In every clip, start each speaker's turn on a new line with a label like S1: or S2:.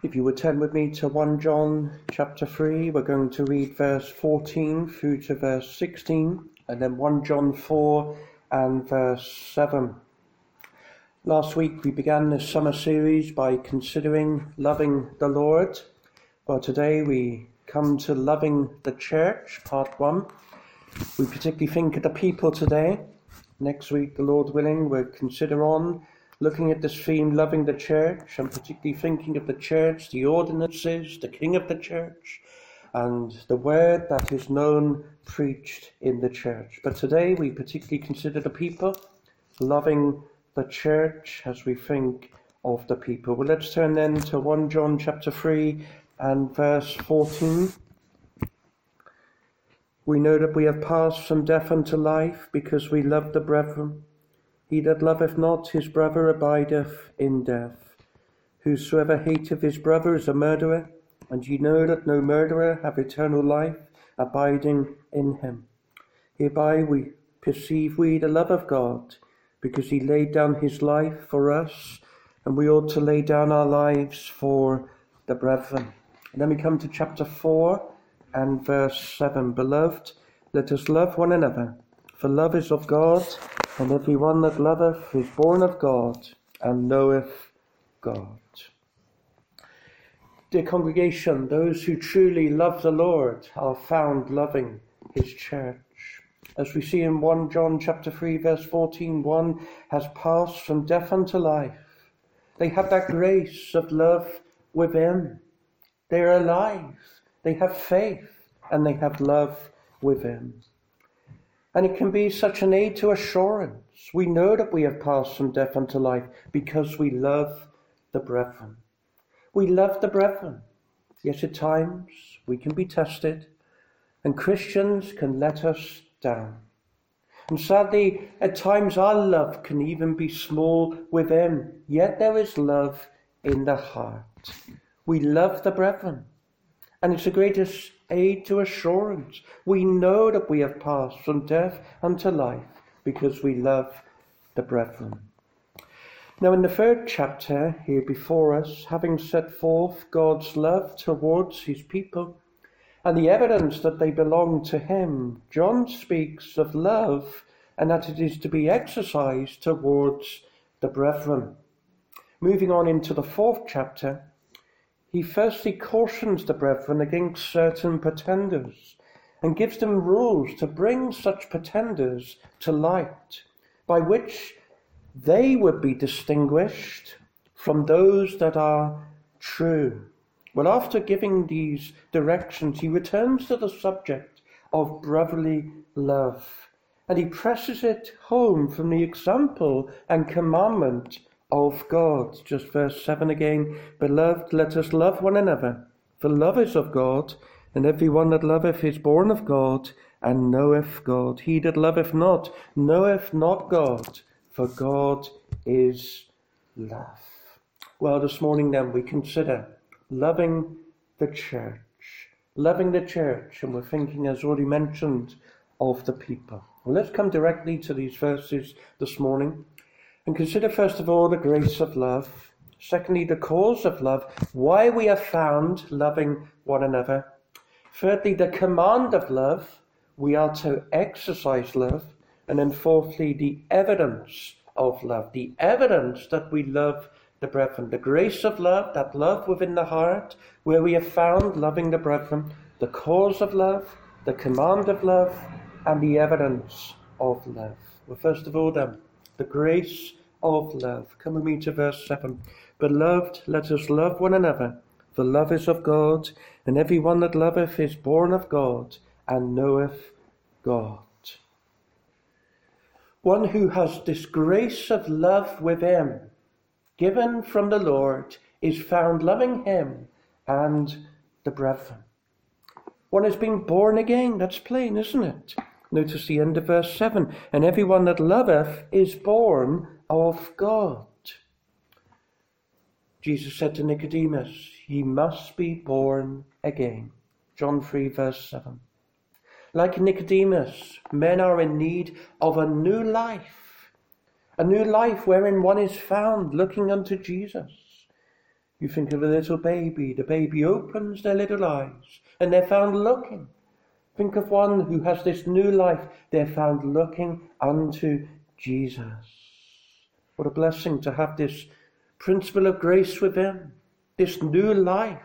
S1: If you would turn with me to 1 John chapter 3, we're going to read verse 14 through to verse 16, and then 1 John 4 and verse 7. Last week we began this summer series by considering loving the Lord. Well, today we come to loving the church, part 1. We particularly think of the people today. Next week, the Lord willing, we'll consider on looking at this theme, loving the church, and particularly thinking of the church, the ordinances, the king of the church, and the word that is known, preached in the church. But today we particularly consider the people, loving the church as we think of the people. Well, let's turn then to 1 John chapter 3 and verse 14. We know that we have passed from death unto life, because we love the brethren. He that loveth not his brother abideth in death. Whosoever hateth his brother is a murderer, and ye know that no murderer hath eternal life abiding in him. Hereby we perceive we the love of God, because he laid down his life for us, and we ought to lay down our lives for the brethren. And then we come to chapter 4 and verse 7. Beloved, let us love one another, for love is of God, and every one that loveth is born of God, and knoweth God. Dear congregation, those who truly love the Lord are found loving his church. As we see in 1 John chapter 3 verse 14, one has passed from death unto life. They have that grace of love within. They are alive. They have faith, and they have love within. And it can be such an aid to assurance. We know that we have passed from death unto life because we love the brethren. We love the brethren. Yet at times we can be tested, and Christians can let us down. And sadly, at times our love can even be small within, yet there is love in the heart. We love the brethren, and it's the greatest aid to assurance. We know that we have passed from death unto life because we love the brethren. Now in the 3rd chapter here before us, having set forth God's love towards his people and the evidence that they belong to him, John speaks of love and that it is to be exercised towards the brethren. Moving on into the 4th chapter, he firstly cautions the brethren against certain pretenders and gives them rules to bring such pretenders to light, by which they would be distinguished from those that are true. Well, after giving these directions, he returns to the subject of brotherly love, and he presses it home from the example and commandment of God. Just verse 7 again. Beloved, let us love one another, for love is of God, and every one that loveth is born of God, and knoweth God. He that loveth not knoweth not God, for God is love. Well, this morning then we consider loving the church. Loving the church, and we're thinking, as already mentioned, of the people. Well, let's come directly to these verses this morning and consider first of all the grace of love. Secondly, the cause of love, why we are found loving one another. Thirdly, the command of love, we are to exercise love. And then fourthly, the evidence of love, the evidence that we love the brethren. The grace of love, that love within the heart, where we have found loving the brethren. The cause of love, the command of love, and the evidence of love. Well, first of all then, the grace of love. Come with me to verse 7. Beloved, let us love one another, for love is of God, and every one that loveth is born of God, and knoweth God. One who has this grace of love within, given from the Lord, is found loving him and the brethren. One has been born again. That's plain, isn't it? Notice the end of verse 7. And everyone that loveth is born of God. Jesus said to Nicodemus, ye must be born again. John 3 verse 7. Like Nicodemus, men are in need of a new life wherein one is found looking unto Jesus. You think of a little baby. The baby opens their little eyes and they're found looking. Think of one who has this new life. They're found looking unto Jesus. What a blessing to have this principle of grace within, this new life.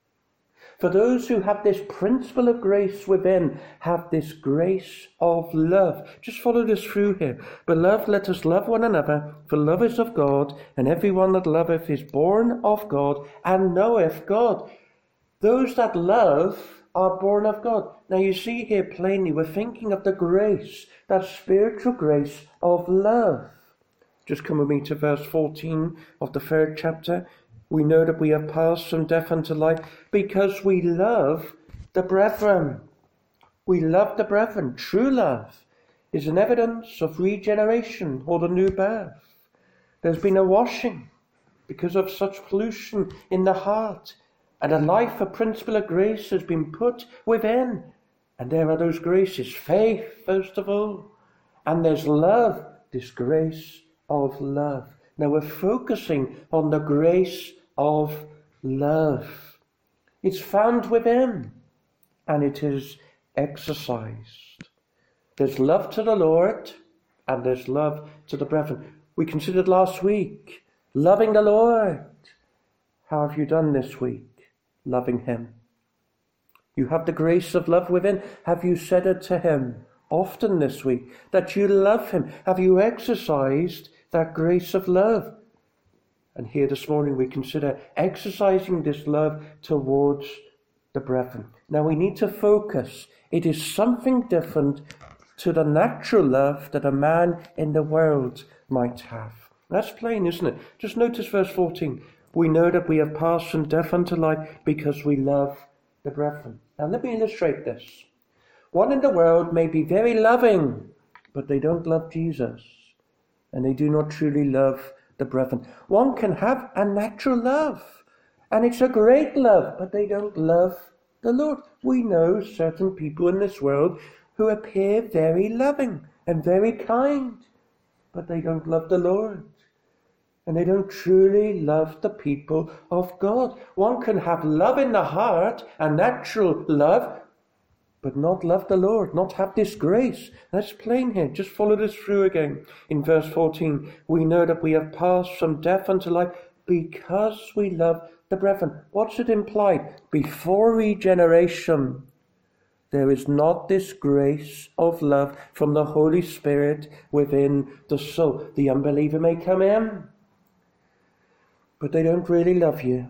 S1: For those who have this principle of grace within, have this grace of love. Just follow this through here. Beloved, let us love one another, for love is of God, and everyone that loveth is born of God, and knoweth God. Those that love are born of God. Now you see here plainly, we're thinking of the grace, that spiritual grace of love. Just come with me to verse 14 of the 3rd chapter. We know that we have passed from death unto life because we love the brethren. We love the brethren. True love is an evidence of regeneration or the new birth. There's been a washing because of such pollution in the heart. And a life, a principle of grace has been put within. And there are those graces. Faith, first of all. And there's love, this grace of love. Now we're focusing on the grace of love. It's found within and it is exercised. There's love to the Lord and there's love to the brethren. We considered last week loving the Lord. How have you done this week? Loving him. You have the grace of love within. Have you said it to him often this week that you love him? Have you exercised that grace of love? And here this morning we consider exercising this love towards the brethren. Now we need to focus. It is something different to the natural love that a man in the world might have. That's plain, isn't it? Just notice verse 14. We know that we have passed from death unto life because we love the brethren. Now let me illustrate this. One in the world may be very loving, but they don't love Jesus. And they do not truly love the brethren. One can have a natural love, and it's a great love, but they don't love the Lord. We know certain people in this world who appear very loving and very kind, but they don't love the Lord. And they don't truly love the people of God. One can have love in the heart, a natural love, but not love the Lord, not have this grace. That's plain here. Just follow this through again. In verse 14, we know that we have passed from death unto life because we love the brethren. What's it implied? Before regeneration, there is not this grace of love from the Holy Spirit within the soul. The unbeliever may come in, but they don't really love you.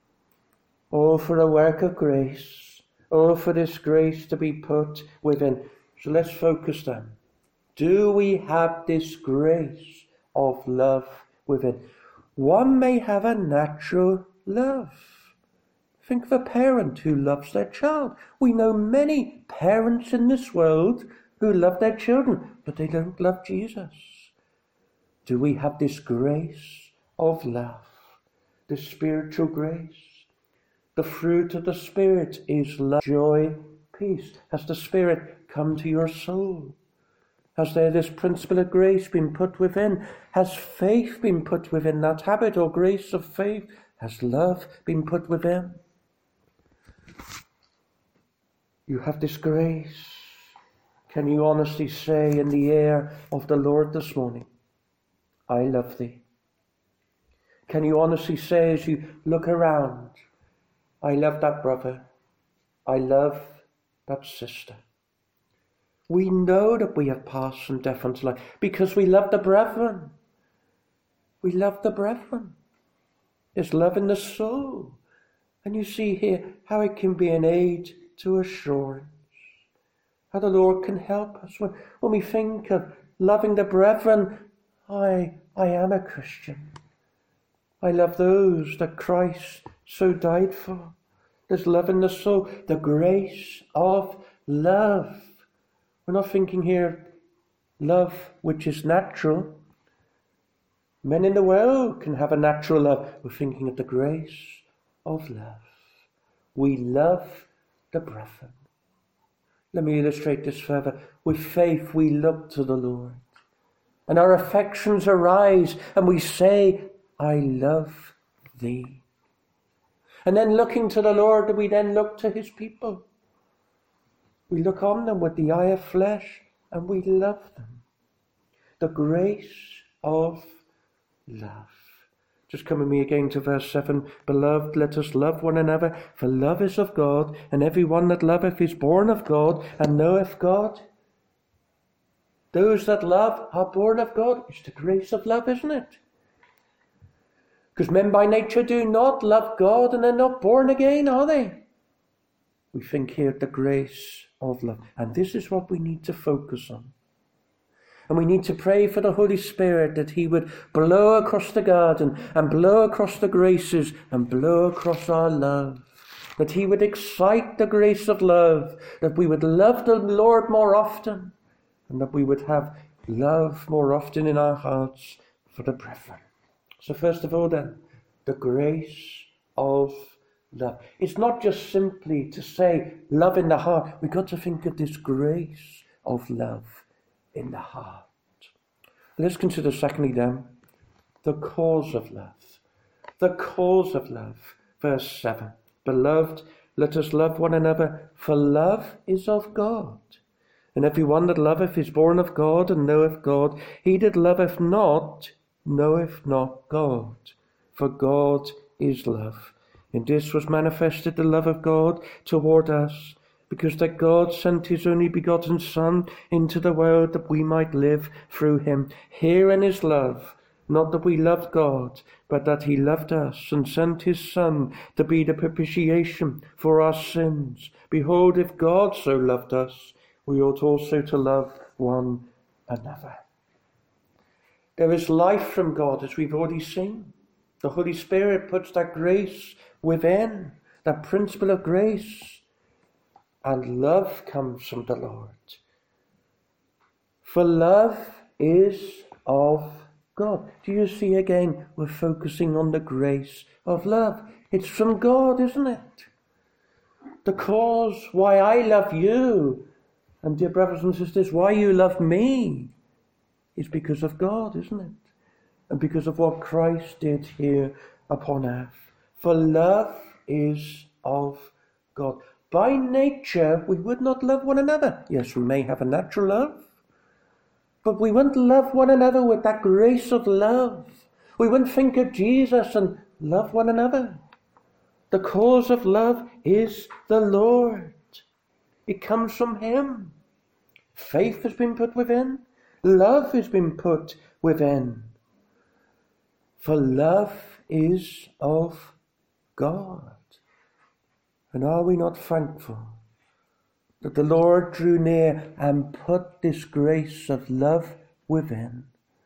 S1: Oh, for a work of grace. Oh, for this grace to be put within. So let's focus then. Do we have this grace of love within? One may have a natural love. Think of a parent who loves their child. We know many parents in this world who love their children, but they don't love Jesus. Do we have this grace of love? This spiritual grace? The fruit of the Spirit is love, joy, peace. Has the Spirit come to your soul? Has there this principle of grace been put within? Has faith been put within, that habit or grace of faith? Has love been put within? You have this grace. Can you honestly say in the ear of the Lord this morning, I love thee? Can you honestly say as you look around, I love that brother. I love that sister. We know that we have passed from death unto life because we love the brethren. We love the brethren. There's love in the soul. And you see here how it can be an aid to assurance. How the Lord can help us when we think of loving the brethren. I am a Christian. I love those that Christ so died for. There's love in the soul, the grace of love. We're not thinking here love which is natural. Men in the world can have a natural love. We're thinking of the grace of love. We love the brethren. Let me illustrate this further. With faith we look to the Lord. And our affections arise and we say, I love thee. And then looking to the Lord, we then look to his people. We look on them with the eye of flesh and we love them. The grace of love. Just come with me again to verse 7. Beloved, let us love one another, for love is of God, and every one that loveth is born of God, and knoweth God. Those that love are born of God. It's the grace of love, isn't it? Because men by nature do not love God, and they're not born again, are they? We think here the grace of love. And this is what we need to focus on. And we need to pray for the Holy Spirit that he would blow across the garden and blow across the graces and blow across our love. That he would excite the grace of love, that we would love the Lord more often, and that we would have love more often in our hearts for the brethren. So first of all then, the grace of love. It's not just simply to say love in the heart. We've got to think of this grace of love in the heart. Let's consider secondly then, the cause of love. The cause of love. Verse 7. Beloved, let us love one another, for love is of God. And every one that loveth is born of God and knoweth God. He that loveth not knoweth not God, for God is love. In this was manifested the love of God toward us, because that God sent his only begotten Son into the world that we might live through him. Herein is love, not that we loved God, but that he loved us and sent his Son to be the propitiation for our sins. Behold, if God so loved us, we ought also to love one another. There is life from God, as we've already seen. The Holy Spirit puts that grace within, that principle of grace. And love comes from the Lord. For love is of God. Do you see again, we're focusing on the grace of love. It's from God, isn't it? The cause why I love you, and dear brothers and sisters, why you love me, is because of God, isn't it? And because of what Christ did here upon earth. For love is of God. By nature, we would not love one another. Yes, we may have a natural love, but we wouldn't love one another with that grace of love. We wouldn't think of Jesus and love one another. The cause of love is the Lord. It comes from him. Faith has been put within. Love has been put within. For love is of God. And are we not thankful that the Lord drew near and put this grace of love within?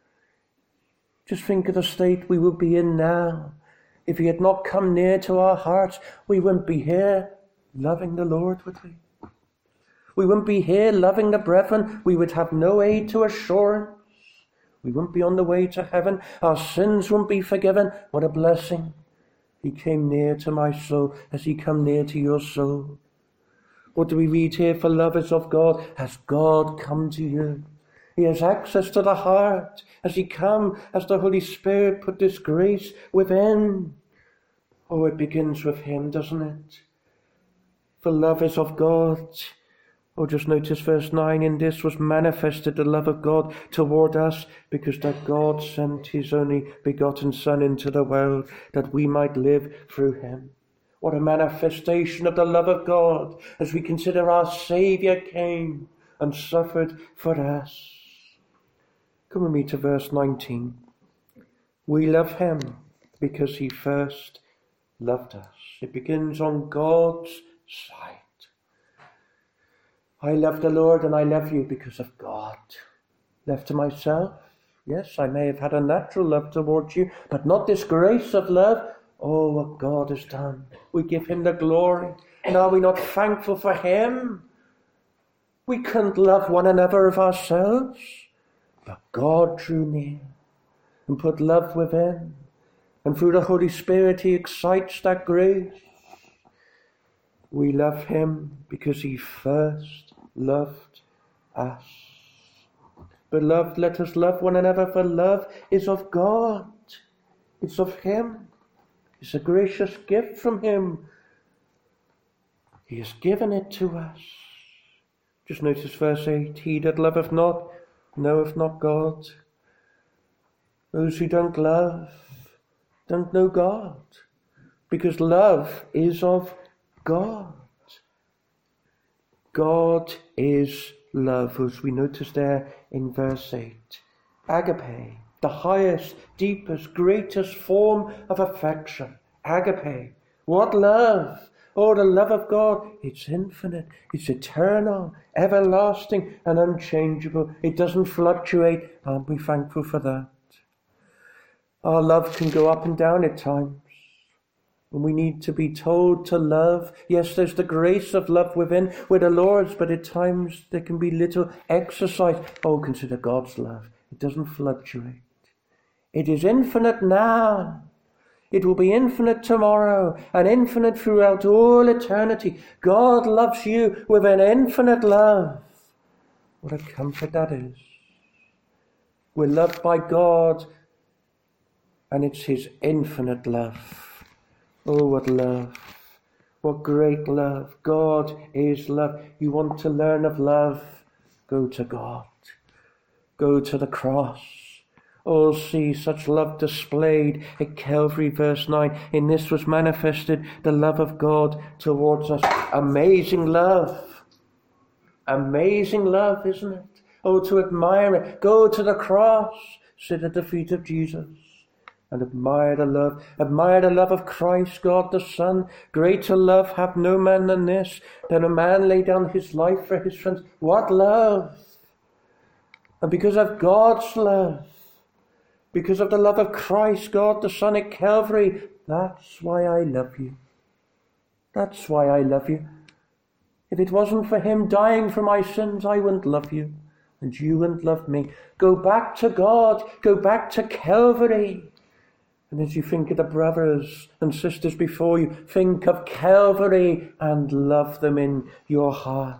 S1: Just think of the state we would be in now. If he had not come near to our hearts, we wouldn't be here loving the Lord, would we? We wouldn't be here loving the brethren. We would have no aid to assurance. We wouldn't be on the way to heaven. Our sins wouldn't be forgiven. What a blessing. He came near to my soul as he come near to your soul. What do we read here? For love is of God. Has God come to you? He has access to the heart. Has he come, as the Holy Spirit put this grace within? Oh, it begins with him, doesn't it? For love is of God. Oh, just notice verse 9. In this was manifested the love of God toward us, because that God sent his only begotten Son into the world, that we might live through him. What a manifestation of the love of God, as we consider our Saviour came and suffered for us. Come with me to verse 19. We love him because he first loved us. It begins on God's side. I love the Lord and I love you because of God. Left to myself, yes, I may have had a natural love towards you, but not this grace of love. Oh, what God has done. We give him the glory. And are we not thankful for him? We couldn't love one another of ourselves, but God drew near and put love within. And through the Holy Spirit, he excites that grace. We love him because he first loved us. Beloved, let us love one another, for love is of God. It's of him. It's a gracious gift from him. He has given it to us. Just notice verse 8. He that loveth not, knoweth not God. Those who don't love, don't know God. Because love is of God. God is love, as we notice there in verse 8. Agape, the highest, deepest, greatest form of affection. Agape. What love! Oh, the love of God. It's infinite. It's eternal, everlasting, and unchangeable. It doesn't fluctuate. Aren't we thankful for that? Our love can go up and down at times. And we need to be told to love. Yes, there's the grace of love within. We're the Lord's, but at times there can be little exercise. Oh, consider God's love. It doesn't fluctuate. It is infinite now. It will be infinite tomorrow and infinite throughout all eternity. God loves you with an infinite love. What a comfort that is. We're loved by God, and it's his infinite love. Oh, what love. What great love. God is love. You want to learn of love? Go to God. Go to the cross. Oh, see such love displayed at Calvary, verse 9. In this was manifested the love of God towards us. Amazing love. Amazing love, isn't it? Oh, to admire it. Go to the cross. Sit at the feet of Jesus and admire the love. Admire the love of Christ, God the Son. Greater love hath no man than this, than a man lay down his life for his friends. What love! And because of God's love, because of the love of Christ, God the Son at Calvary, that's why I love you. That's why I love you. If it wasn't for him dying for my sins, I wouldn't love you, and you wouldn't love me. Go back to God. Go back to Calvary. And as you think of the brothers and sisters before you, think of Calvary and love them in your heart.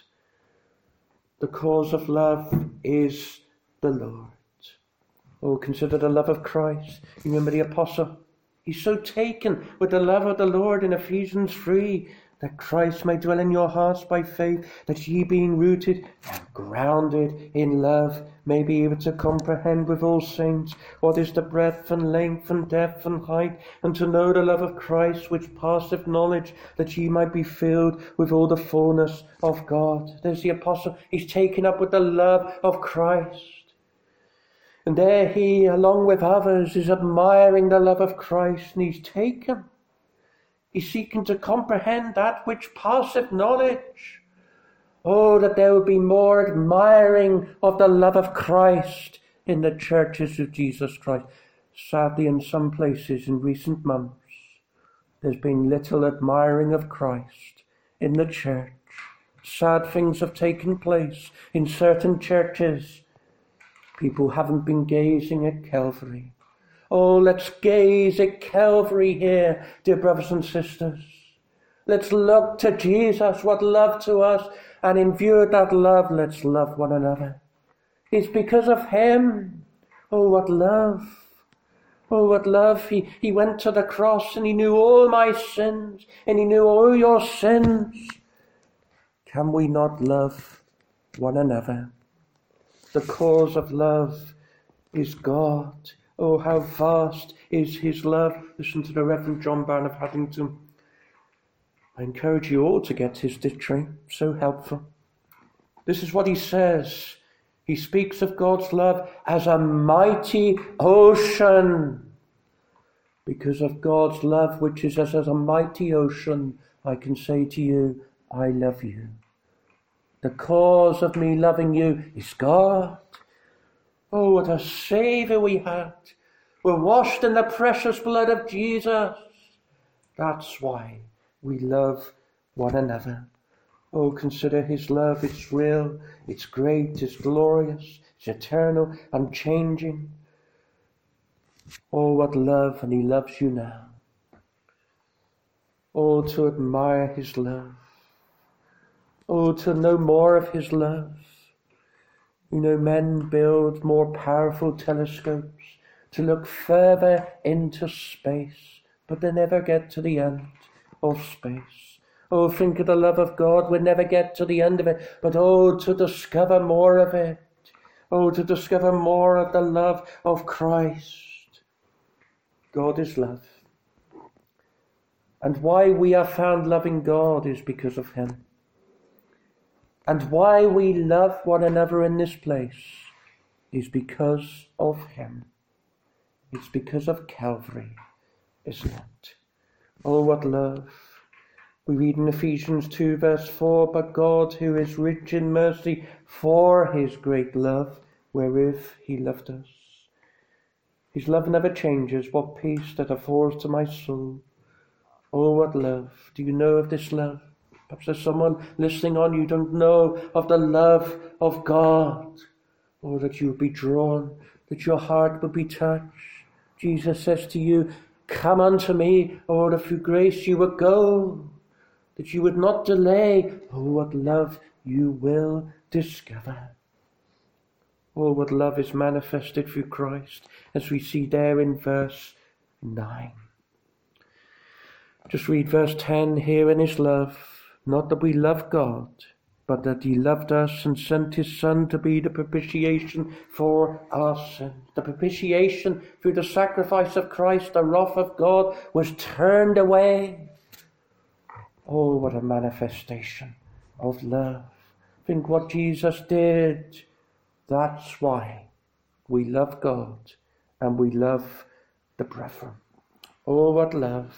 S1: The cause of love is the Lord. Oh, consider the love of Christ. You remember the apostle? He's so taken with the love of the Lord in Ephesians 3, that Christ may dwell in your hearts by faith, that ye being rooted and grounded in love may be able to comprehend with all saints what is the breadth and length and depth and height, and to know the love of Christ which passeth knowledge, that ye might be filled with all the fullness of God. There's the apostle. He's taken up with the love of Christ. And there he, along with others, is admiring the love of Christ, and he's taken. He's seeking to comprehend that which passeth knowledge. Oh, that there would be more admiring of the love of Christ in the churches of Jesus Christ. Sadly, in some places in recent months, there's been little admiring of Christ in the church. Sad things have taken place in certain churches. People haven't been gazing at Calvary. Oh, let's gaze at Calvary here, dear brothers and sisters. Let's look to Jesus, what love to us, and in view of that love, let's love one another. It's because of him. Oh, what love. Oh, what love. He went to the cross and he knew all my sins, and he knew all your sins. Can we not love one another? The cause of love is God. Oh, how vast is his love. Listen to the Reverend John Brown of Haddington. I encourage you all to get his dictionary. So helpful. This is what he says. He speaks of God's love as a mighty ocean. Because of God's love, which is as a mighty ocean, I can say to you, I love you. The cause of me loving you is God. Oh, what a Saviour we had. We're washed in the precious blood of Jesus. That's why we love one another. Oh, consider his love. It's real, it's great, it's glorious, it's eternal, unchanging. Oh, what love, and he loves you now. Oh, to admire his love. Oh, to know more of his love. You know, men build more powerful telescopes to look further into space but they never get to the end of space. Oh, think of the love of God. We'll never get to the end of it, but oh, to discover more of it. Oh, to discover more of the love of Christ. God is love. And why we are found loving God is because of him. And why we love one another in this place is because of him. It's because of Calvary, isn't it? Oh, what love. We read in Ephesians 2 verse 4, but God, who is rich in mercy, for his great love, wherewith he loved us. His love never changes. What peace that affords to my soul. Oh, what love. Do you know of this love? Perhaps there's someone listening on, you don't know of the love of God. Oh, that you would be drawn, that your heart would be touched. Jesus says to you, come unto me, oh, that through grace you would go, that you would not delay. Oh, what love you will discover. Oh, what love is manifested through Christ, as we see there in verse 9. Just read verse 10. Herein is love, not that we love God, but that he loved us and sent his Son to be the propitiation for our sins. The propitiation through the sacrifice of Christ, the wrath of God was turned away. Oh, what a manifestation of love. Think what Jesus did. That's why we love God and we love the brethren. Oh, what love.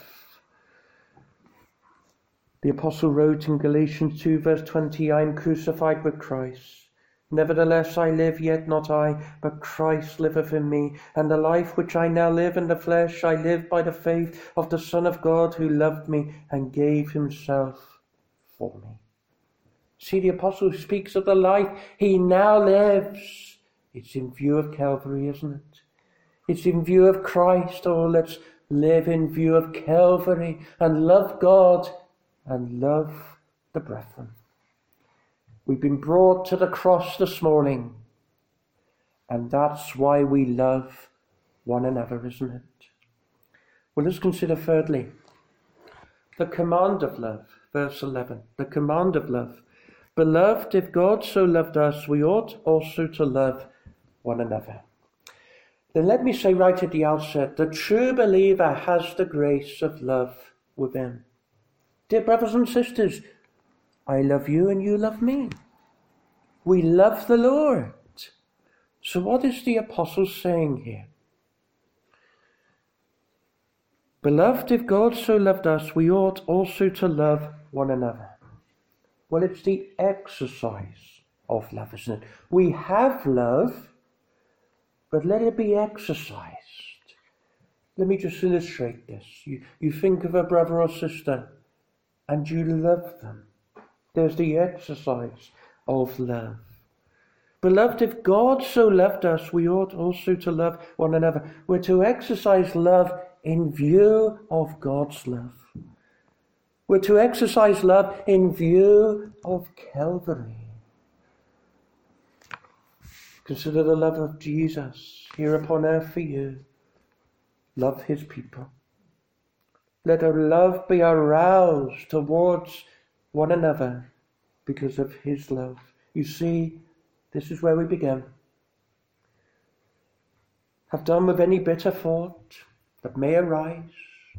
S1: The apostle wrote in Galatians 2 verse 20, I am crucified with Christ. Nevertheless I live, yet not I, but Christ liveth in me. And the life which I now live in the flesh, I live by the faith of the Son of God, who loved me and gave himself for me. See, the apostle speaks of the life he now lives. It's in view of Calvary, isn't it? It's in view of Christ. Oh, let's live in view of Calvary and love God and love the brethren. We've been brought to the cross this morning, and that's why we love one another, isn't it? Well, let's consider thirdly, the command of love, verse 11, the command of love. Beloved, if God so loved us, we ought also to love one another. Then let me say right at the outset, the true believer has the grace of love within. Dear brothers and sisters, I love you and you love me. We love the Lord. So what is the apostle saying here? Beloved, if God so loved us, we ought also to love one another. Well, it's the exercise of love, isn't it? We have love, but let it be exercised. Let me just illustrate this. You think of a brother or sister, and you love them. There's the exercise of love. Beloved, if God so loved us, we ought also to love one another. We're to exercise love in view of God's love. We're to exercise love in view of Calvary. Consider the love of Jesus here upon earth for you. Love his people. Let our love be aroused towards one another because of his love. You see, this is where we begin. Have done with any bitter thought that may arise.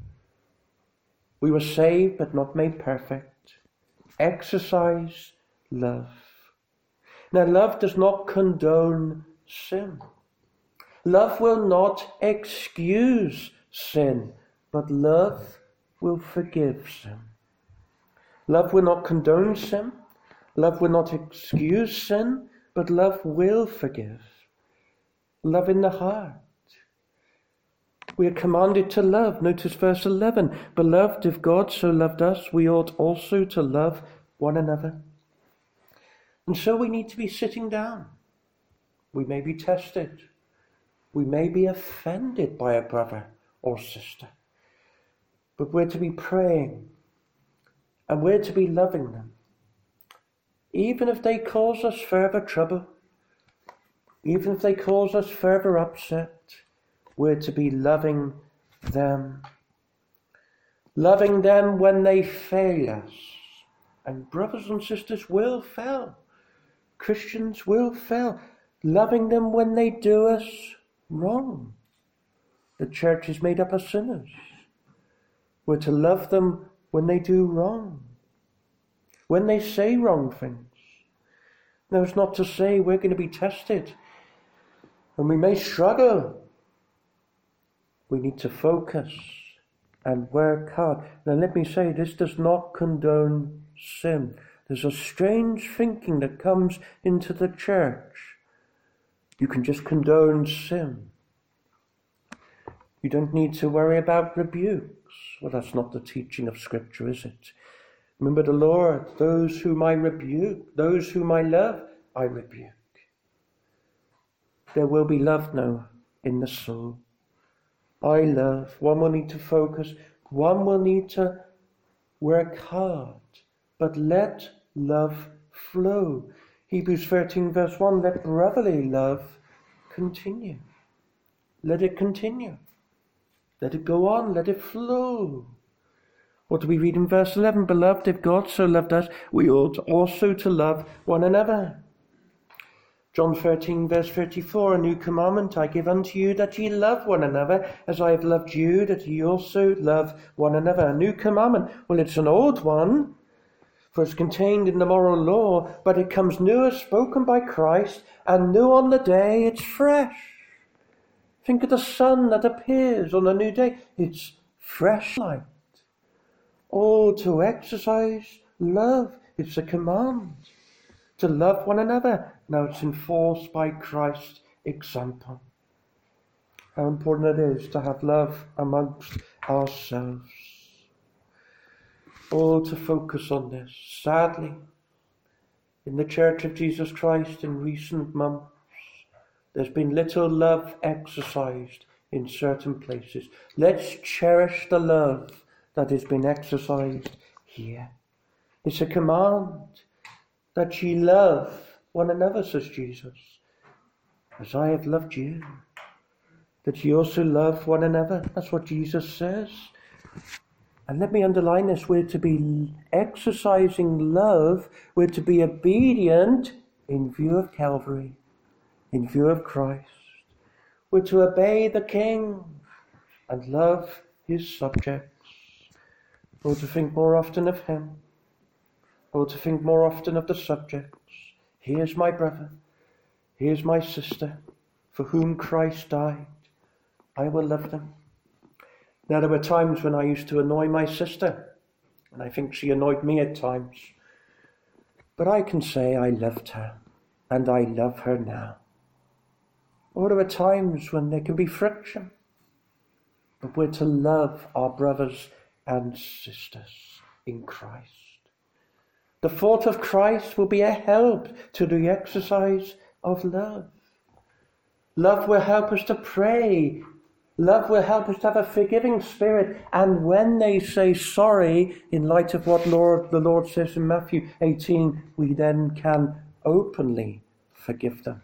S1: We were saved but not made perfect. Exercise love. Now, love does not condone sin. Love will not excuse sin, but love will forgive sin. Love will not condone sin. Love will not excuse sin, but love will forgive. Love in the heart. We are commanded to love. Notice verse 11. Beloved, if God so loved us, we ought also to love one another. And so we need to be sitting down. We may be tested. We may be offended by a brother or sister. But we're to be praying. And we're to be loving them. Even if they cause us further trouble. Even if they cause us further upset. We're to be loving them. loving them when they fail us. And brothers and sisters will fail. Christians will fail. Loving them when they do us wrong. The church is made up of sinners. We're to love them when they do wrong. When they say wrong things. Now, it's not to say we're going to be tested. And we may struggle. We need to focus and work hard. Now let me say, this does not condone sin. There's a strange thinking that comes into the church. You can just condone sin. You don't need to worry about rebukes. Well, that's not the teaching of Scripture, is it? Remember the Lord, those whom I rebuke, those whom I love, I rebuke. There will be love now in the soul. I love. One will need to focus. One will need to work hard. But let love flow. Hebrews 13 verse 1, let brotherly love continue. Let it continue. Let it go on. Let it flow. What do we read in verse 11? Beloved, if God so loved us, we ought also to love one another. John 13 verse 34, a new commandment I give unto you, that ye love one another, as I have loved you, that ye also love one another. A new commandment. Well, it's an old one, for it's contained in the moral law, but it comes newer, spoken by Christ, and new on the day it's fresh. Think of the sun that appears on a new day. It's fresh light. Oh, to exercise love. It's a command. To love one another. Now it's enforced by Christ's example. How important it is to have love amongst ourselves. All to focus on this. Sadly, in the Church of Jesus Christ in recent months, there's been little love exercised in certain places. Let's cherish the love that has been exercised here. It's a command that ye love one another, says Jesus, as I have loved you, that ye also love one another. That's what Jesus says. And let me underline this, we're to be exercising love, we're to be obedient in view of Calvary, in view of Christ. We're to obey the King and love his subjects. Or to think more often of him, or to think more often of the subjects. Here's my brother, here's my sister, for whom Christ died. I will love them. Now, there were times when I used to annoy my sister, and I think she annoyed me at times. But I can say I loved her, and I love her now. Or there are times when there can be friction, but we're to love our brothers and sisters in Christ. The thought of Christ will be a help to the exercise of love. Love will help us to pray. Love will help us to have a forgiving spirit. And when they say sorry, in light of what the Lord says in Matthew 18, we then can openly forgive them.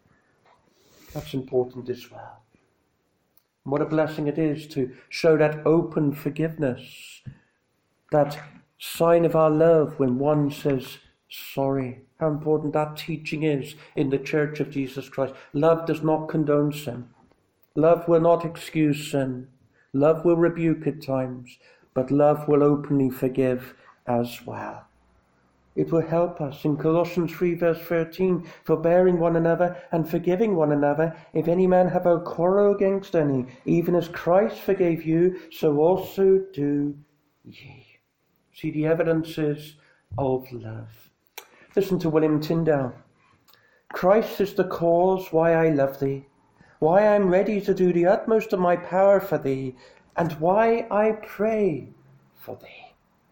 S1: That's important as well. What a blessing it is to show that open forgiveness, that sign of our love when one says sorry. How important that teaching is in the Church of Jesus Christ. Love does not condone sin. Love will not excuse sin. Love will rebuke at times, but love will openly forgive as well. It will help us in Colossians 3 verse 13, forbearing one another and forgiving one another, if any man have a quarrel against any, even as Christ forgave you, so also do ye. See the evidences of love. Listen to William Tyndale. Christ is the cause why I love thee, why I am ready to do the utmost of my power for thee, and why I pray for thee.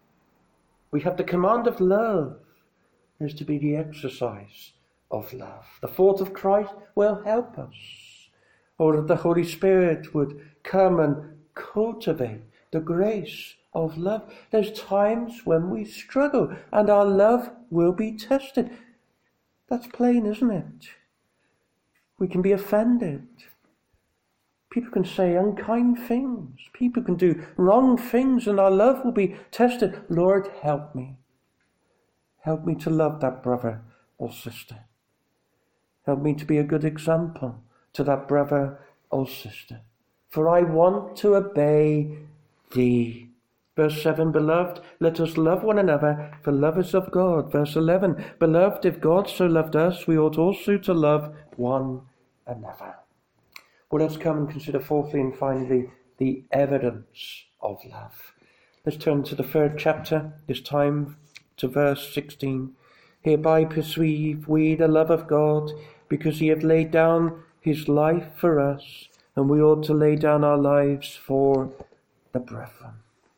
S1: We have the command of love. There's to be the exercise of love. The thought of Christ will help us. Or that the Holy Spirit would come and cultivate the grace of love. There's times when we struggle and our love will be tested. That's plain, isn't it? We can be offended. People can say unkind things. People can do wrong things, and our love will be tested. Lord, help me. Help me to love that brother or sister. Help me to be a good example to that brother or sister. For I want to obey thee. Verse 7, beloved, let us love one another, for love is of God. Verse 11, beloved, if God so loved us, we ought also to love one another. Well, let's come and consider fourthly and finally the evidence of love. Let's turn to the 3rd chapter, this time to verse 16. Hereby perceive we the love of God, because he hath laid down his life for us, and we ought to lay down our lives for the brethren.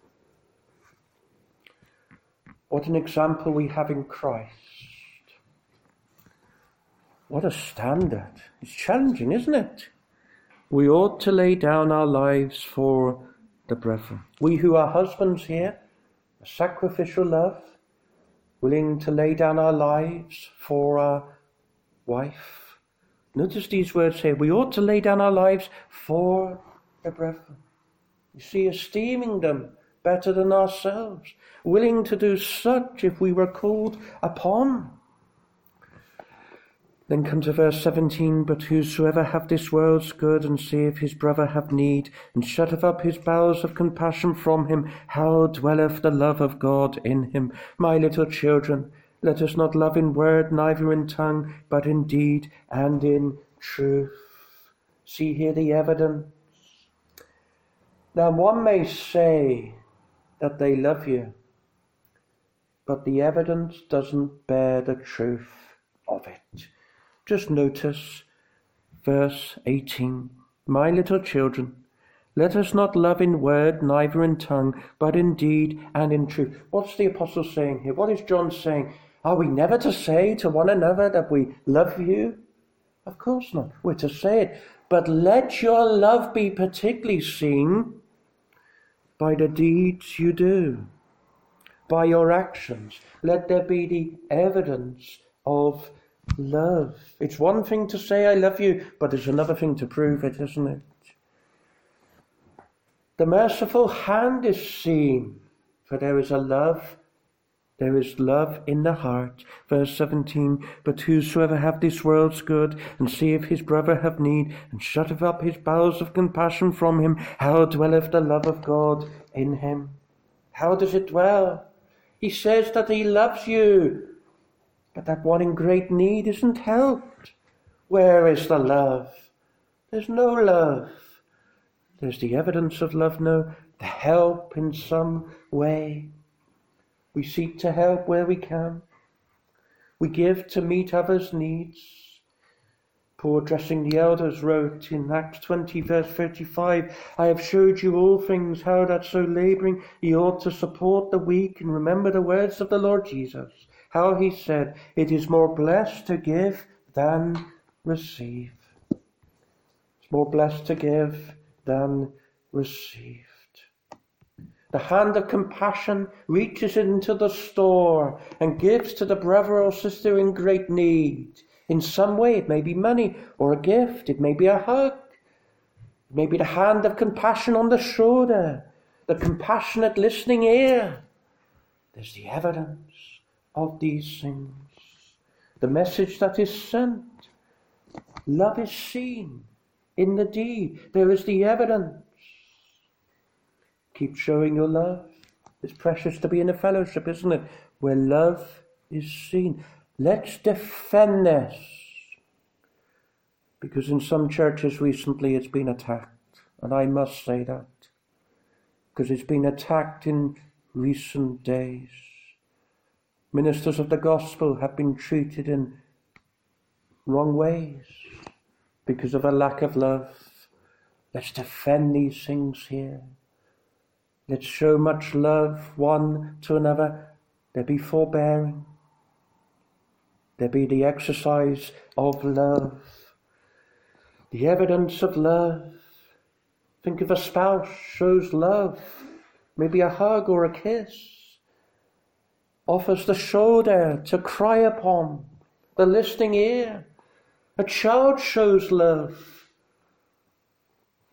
S1: What an example we have in Christ. What a standard. It's challenging, isn't it? We ought to lay down our lives for the brethren. We who are husbands here, a sacrificial love, willing to lay down our lives for our wife. Notice these words here. We ought to lay down our lives for the brethren. You see, esteeming them better than ourselves, willing to do such if we were called upon. Then come to verse 17, but whosoever have this world's good, and seeth his brother have need, and shutteth up his bowels of compassion from him, how dwelleth the love of God in him? My little children, let us not love in word, neither in tongue, but in deed and in truth. See here the evidence. Now one may say that they love you, but the evidence doesn't bear the truth of it. Just notice verse 18. My little children, let us not love in word, neither in tongue, but in deed and in truth. What's the apostle saying here? What is John saying? Are we never to say to one another that we love you? Of course not. We're to say it. But let your love be particularly seen by the deeds you do, by your actions. Let there be the evidence of love. It's one thing to say I love you, but it's another thing to prove it, isn't it? The merciful hand is seen, for there is love in the heart. Verse 17, but whosoever have this world's good, and seeth his brother have need, and shutteth up his bowels of compassion from him, how dwelleth the love of God in him? How does it dwell? He says that he loves you, but that one in great need isn't helped. Where is the love? There's no love. There's the evidence of love, no, the help in some way. We seek to help where we can. We give to meet others' needs. Paul, addressing the elders, wrote in Acts 20, verse 35, I have showed you all things, how that so labouring ye ought to support the weak, and remember the words of the Lord Jesus, how he said, it is more blessed to give than receive. It's more blessed to give than received. The hand of compassion reaches into the store and gives to the brother or sister in great need. In some way, it may be money or a gift. It may be a hug. It may be the hand of compassion on the shoulder, the compassionate listening ear. There's the evidence of these things. The message that is sent. Love is seen in the deed. There is the evidence. Keep showing your love. It's precious to be in a fellowship, isn't it? Where love is seen. Let's defend this. Because in some churches recently it's been attacked. And I must say that. Because it's been attacked in recent days. Ministers of the gospel have been treated in wrong ways because of a lack of love. Let's defend these things here. Let's show much love one to another. There be forbearing. There be the exercise of love. The evidence of love. Think of a spouse shows love. Maybe a hug or a kiss. Offers the shoulder to cry upon. The listening ear. A child shows love.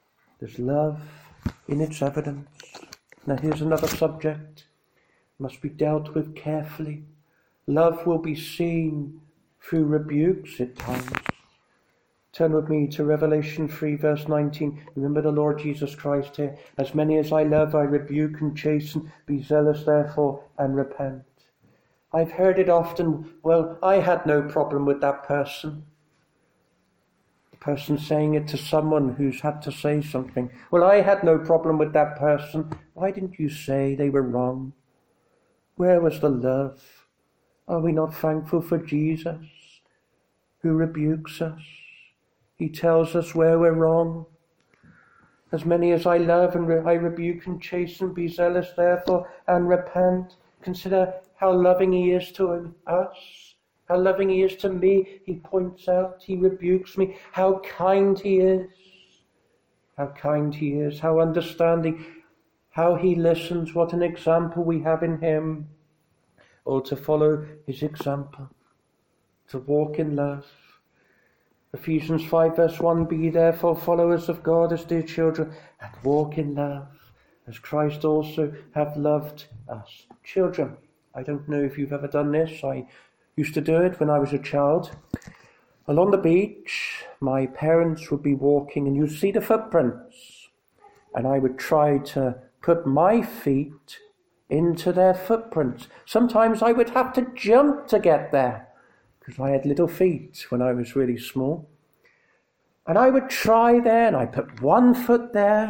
S1: There's love in its evidence. Now here's another subject. Must be dealt with carefully. Love will be seen through rebukes at times. Turn with me to Revelation 3 verse 19. Remember the Lord Jesus Christ here. As many as I love, I rebuke and chasten. Be zealous therefore and repent. I've heard it often, well, I had no problem with that person. The person saying it to someone who's had to say something. Well, I had no problem with that person. Why didn't you say they were wrong? Where was the love? Are we not thankful for Jesus, who rebukes us? He tells us where we're wrong. As many as I love, and I rebuke and chasten, be zealous therefore and repent. Consider how loving he is to us, how loving he is to me. He points out, he rebukes me, how kind he is, how kind he is, how understanding, how he listens. What an example we have in him. Or to follow his example, to walk in love. Ephesians 5 verse 1, be therefore followers of God as dear children, and walk in love, as Christ also hath loved us. Children, I don't know if you've ever done this. I used to do it when I was a child. Along the beach, my parents would be walking, and you'd see the footprints. And I would try to put my feet into their footprints. Sometimes I would have to jump to get there, because I had little feet when I was really small. And I would try there, and I put one foot there,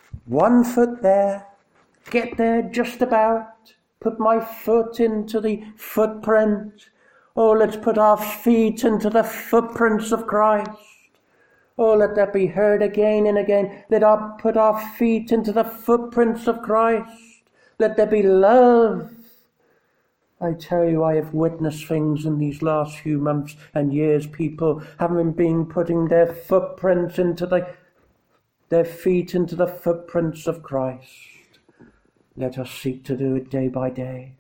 S1: get there just about, put my foot into the footprint. Oh, let's put our feet into the footprints of Christ. Oh, let that be heard again and again. Let us put our feet into the footprints of Christ. Let there be love. I tell you, I have witnessed things in these last few months and years, people having been putting their footprints into their feet into the footprints of Christ. Let us seek to do it day by day.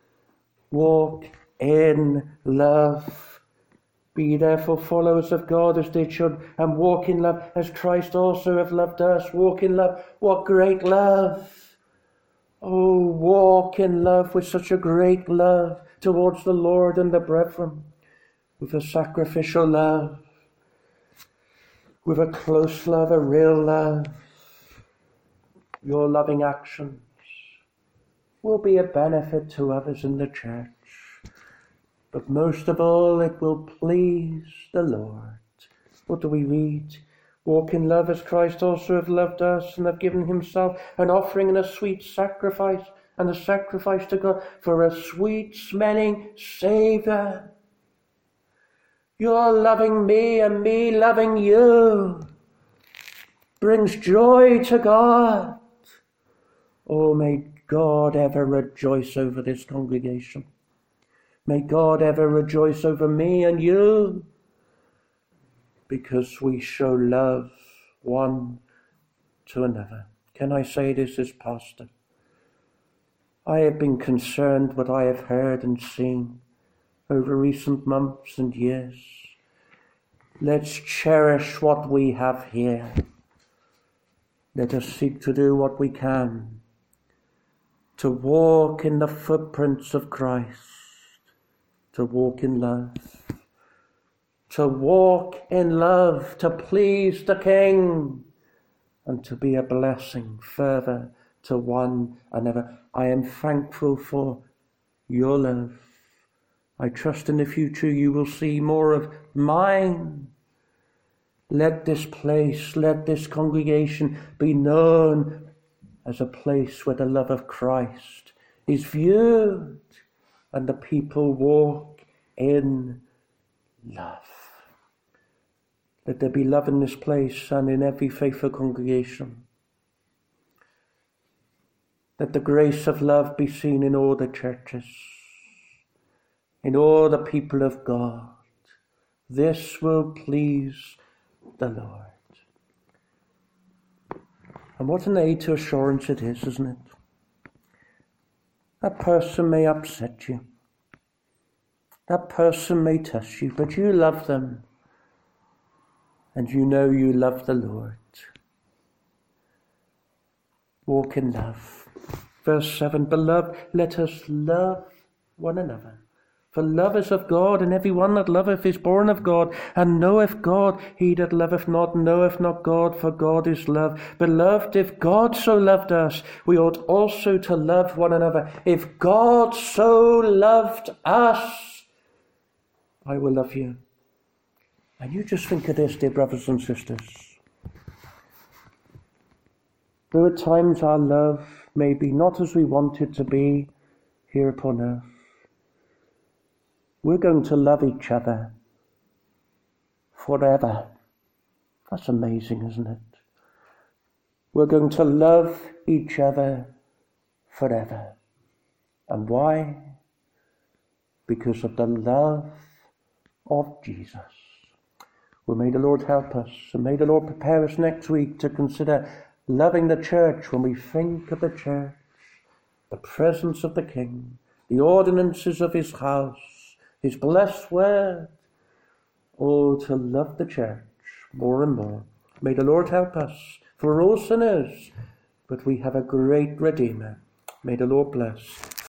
S1: Walk in love. Be therefore followers of God as dear children, and walk in love as Christ also hath loved us. Walk in love. What great love! Oh, walk in love with such a great love towards the Lord and the brethren, with a sacrificial love, with a close love, a real love. Your loving actions will be a benefit to others in the church, but most of all it will please the Lord. What do we read? Walk in love as Christ also hath loved us, and hath given himself an offering and a sweet sacrifice, and a sacrifice to God for a sweet-smelling savour. Your loving me and me loving you brings joy to God. Oh, may God ever rejoice over this congregation. May God ever rejoice over me and you, because we show love one to another. Can I say this as pastor? I have been concerned what I have heard and seen over recent months and years. Let's cherish what we have here. Let us seek to do what we can to walk in the footprints of Christ, to walk in love. To walk in love, to please the King, and to be a blessing further to one another. I am thankful for your love. I trust in the future you will see more of mine. Let this place, let this congregation be known as a place where the love of Christ is viewed and the people walk in love. Let there be love in this place and in every faithful congregation. Let the grace of love be seen in all the churches, in all the people of God. This will please the Lord. And what an aid to assurance it is, isn't it? That person may upset you. That person may test you, but you love them. And you know you love the Lord. walk in love. Verse 7, beloved, let us love one another. For love is of God, and every one that loveth is born of God, and knoweth God. He that loveth not knoweth not God, for God is love. Beloved, if God so loved us, we ought also to love one another. If God so loved us, I will love you. And you just think of this, dear brothers and sisters. Though at times our love may be not as we want it to be here upon earth, we're going to love each other forever. That's amazing, isn't it? We're going to love each other forever. And why? Because of the love of Jesus. Well, may the Lord help us, and may the Lord prepare us next week to consider loving the church when we think of the church, the presence of the King, the ordinances of his house, his blessed word. Oh, to love the church more and more. May the Lord help us, for we're all sinners, but we have a great Redeemer. May the Lord bless.